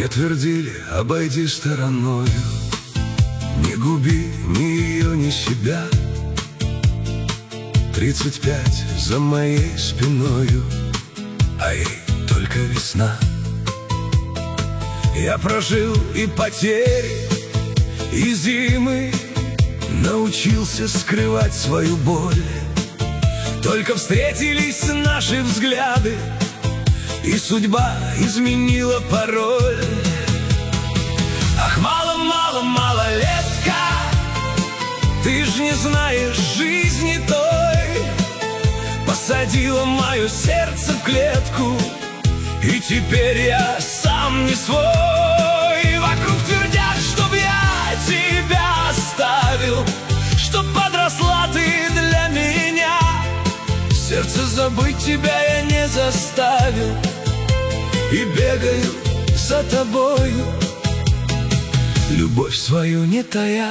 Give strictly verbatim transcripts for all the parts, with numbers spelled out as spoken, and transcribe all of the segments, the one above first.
Мне твердили: обойди стороною, не губи ни ее, ни себя. Тридцать пять за моей спиною, а ей только весна. Я прожил и потери, и зимы, научился скрывать свою боль. Только встретились наши взгляды, и судьба изменила пароль. Ах, мало-мало, малолетка, ты ж не знаешь жизни той. Посадила мое сердце в клетку, и теперь я сам не свой. Вокруг твердят, чтоб я тебя оставил, чтоб подросла ты для меня. Сердце забыть тебя я не заставил, и бегаю за тобою, любовь свою не тая.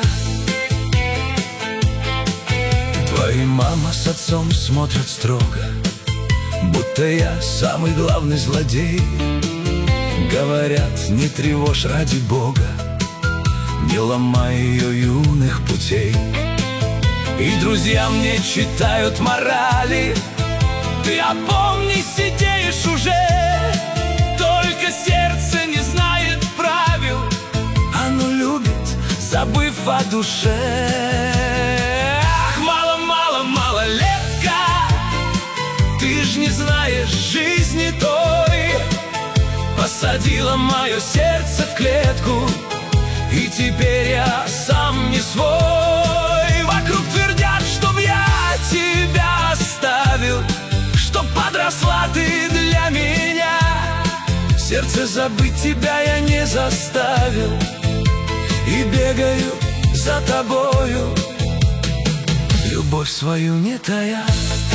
Твои мама с отцом смотрят строго, будто я самый главный злодей. Говорят: не тревожь ради Бога, не ломай ее юных путей. И друзья мне читают морали: ты опомнись, сидеешь уже. Только сердце не знает правил, оно любит, забыв о душе. Ах, мало-мало, малолетка, ты ж не знаешь жизни той. Посадила мое сердце в клетку, и теперь я сам не свой. Вокруг твердят, чтоб я тебя оставил, чтоб подросла ты для меня. Сердце забыть тебя я не заставил, и бегаю за тобою, любовь свою не тая.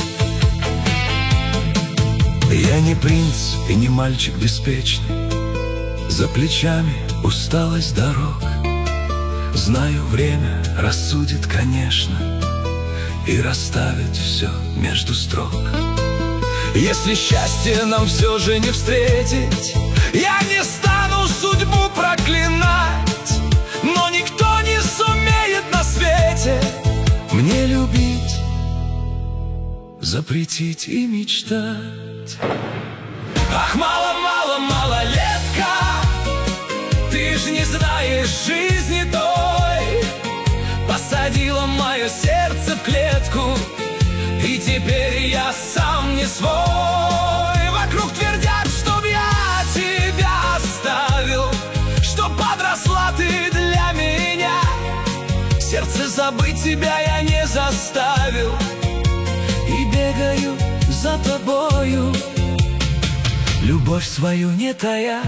Я не принц и не мальчик беспечный, за плечами усталость дорог. Знаю, время рассудит, конечно, и расставит все между строк. Если счастье нам все же не встретить, я не стану судьбу проклинать. Но никто не сумеет на свете мне любить, запретить и мечтать. Ах, мало-мало, малолетка, ты ж не знаешь жизни той. Посадила мое сердце в клетку, и теперь я сам не свой. Вокруг твердят, чтоб я тебя оставил, чтоб подросла ты для меня. Сердце забыть тебя я не заставил, и бегаю за тобою, любовь свою не тая.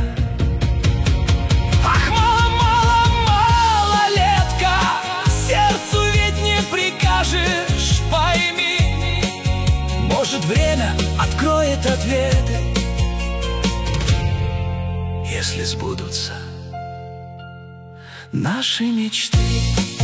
Ах, мало-мало, малолетка, сердцу ведь не прикажешь, пойми. Может, время откроет ответы, если сбудутся наши мечты.